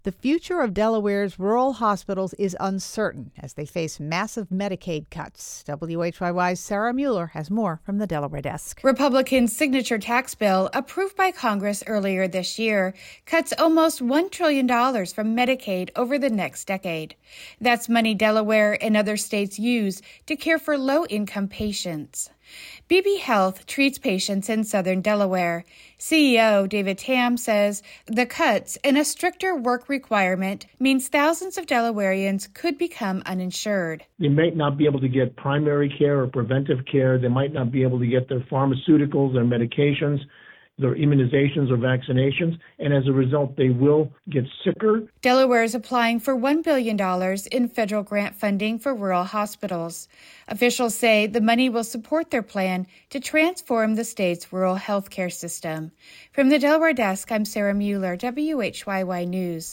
The future of Delaware's rural hospitals is uncertain as they face massive Medicaid cuts. WHYY's Sarah Mueller has more from the Delaware desk. Republicans' signature tax bill, approved by Congress earlier this year, cuts almost $1 trillion from Medicaid over the next decade. That's money Delaware and other states use to care for low-income patients. Beebe Health treats patients in southern Delaware. CEO David Tam says the cuts and a stricter work requirement means thousands of Delawareans could become uninsured. They might not be able to get primary care or preventive care. They might not be able to get their pharmaceuticals, their medications, their immunizations or vaccinations, and as a result, they will get sicker. Delaware is applying for $1 billion in federal grant funding for rural hospitals. Officials say the money will support their plan to transform the state's rural health care system. From the Delaware desk, I'm Sarah Mueller, WHYY News.